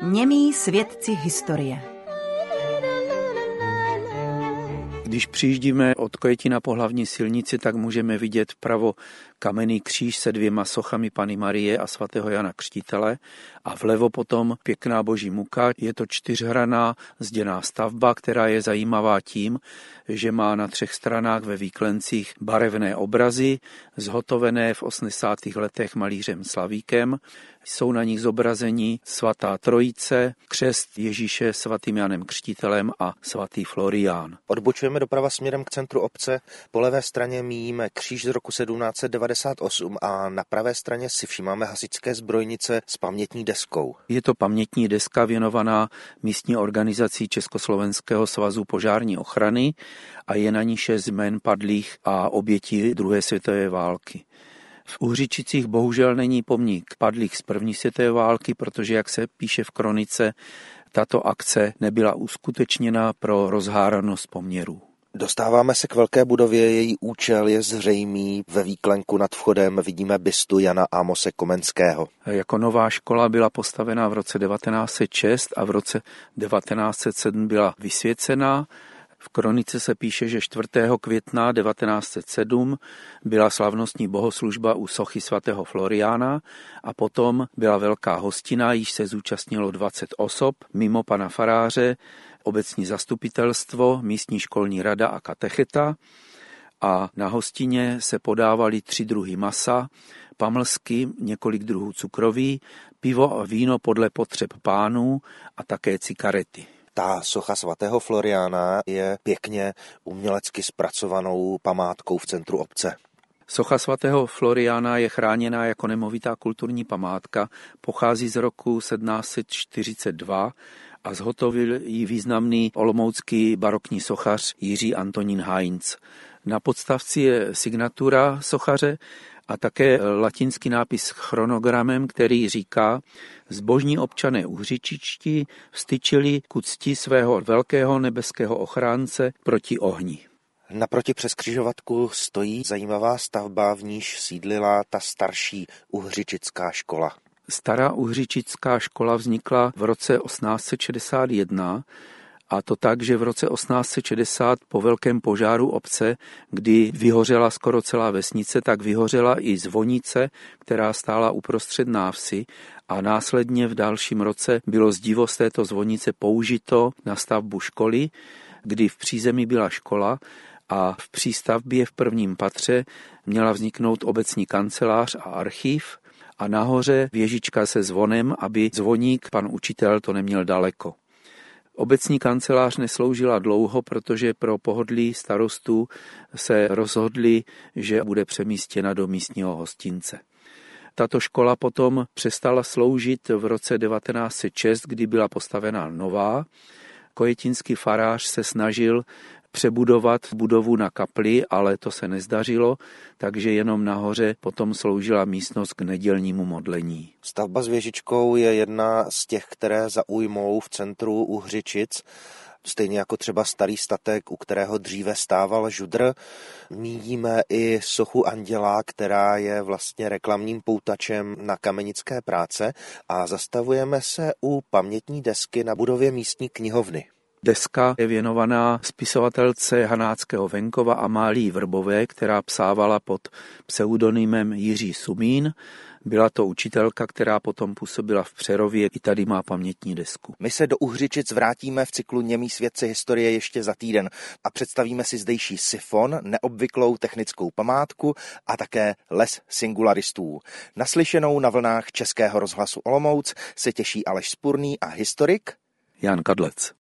Němí svědci historie. Když přijíždíme od Kojetina po hlavní silnici, tak můžeme vidět vpravo kamenný kříž se 2 sochami Panny Marie a svatého Jana Křtitele a vlevo potom pěkná boží muka. Je to 4hranná zděná stavba, která je zajímavá tím, že má na 3 stranách ve výklencích barevné obrazy, zhotovené v 80. letech malířem Slavíkem. Jsou na nich zobrazeni svatá Trojice, křest Ježíše svatým Janem Křtitelem a svatý Florián. Odbočujeme doprava směrem k centru obce. Po levé straně míjíme kříž z roku 1798 a na pravé straně si všímáme hasičské zbrojnice s pamětní deskou. Je to pamětní deska věnovaná místní organizací Československého svazu požární ochrany a je na ní 6 jmen padlých a obětí druhé světové války. V Uhřičicích bohužel není pomník padlých z první světové války, protože, jak se píše v kronice, tato akce nebyla uskutečněna pro rozháranost poměrů. Dostáváme se k velké budově, její účel je zřejmý. Ve výklenku nad vchodem vidíme bystu Jana Amose Komenského. Jako nová škola byla postavena v roce 1906 a v roce 1907 byla vysvěcená. V kronice se píše, že 4. května 1907 byla slavnostní bohoslužba u sochy svatého Floriána a potom byla velká hostina, již se zúčastnilo 20 osob, mimo pana faráře, obecní zastupitelstvo, místní školní rada a katecheta. A na hostině se podávaly 3 druhy masa, pamlsky, několik druhů cukroví, pivo a víno podle potřeb pánů a také cigarety. Ta socha svatého Floriána je pěkně umělecky zpracovanou památkou v centru obce. Socha svatého Floriána je chráněná jako nemovitá kulturní památka, pochází z roku 1742 a zhotovil ji významný olomoucký barokní sochař Jiří Antonín Heinz. Na podstavci je signatura sochaře a také latinský nápis chronogramem, který říká: zbožní občané uhřičičtí vstyčili k cti svého velkého nebeského ochránce proti ohni. Naproti přes křižovatku stojí zajímavá stavba, v níž sídlila ta starší uhřičická škola. Stará uhřičická škola vznikla v roce 1861, a to tak, že v roce 1860 po velkém požáru obce, kdy vyhořela skoro celá vesnice, tak vyhořela i zvonice, která stála uprostřed návsi a následně v dalším roce bylo zdivo z této zvonice použito na stavbu školy, kdy v přízemí byla škola a v přístavbě v prvním patře měla vzniknout obecní kancelář a archiv a nahoře věžička se zvonem, aby zvoník, pan učitel, to neměl daleko. Obecní kancelář nesloužila dlouho, protože pro pohodlí starostů se rozhodli, že bude přemístěna do místního hostince. Tato škola potom přestala sloužit v roce 1906, kdy byla postavena nová. Kojetinský farář se snažil přebudovat budovu na kapli, ale to se nezdařilo, takže jenom nahoře potom sloužila místnost k nedělnímu modlení. Stavba s věžičkou je jedna z těch, které zaujmou v centru Uhřičic, stejně jako třeba starý statek, u kterého dříve stával žudr. Míjíme i sochu Anděla, která je vlastně reklamním poutačem na kamenické práce, a zastavujeme se u pamětní desky na budově místní knihovny. Deska je věnovaná spisovatelce Hanáckého venkova Amálii Vrbové, která psávala pod pseudonymem Jiří Sumín. Byla to učitelka, která potom působila v Přerově, i tady má pamětní desku. My se do Uhřičic vrátíme v cyklu Němí svědci historie ještě za týden a představíme si zdejší sifon, neobvyklou technickou památku a také les singularistů. Naslyšenou na vlnách Českého rozhlasu Olomouc se těší Aleš Spurný a historik Jan Kadlec.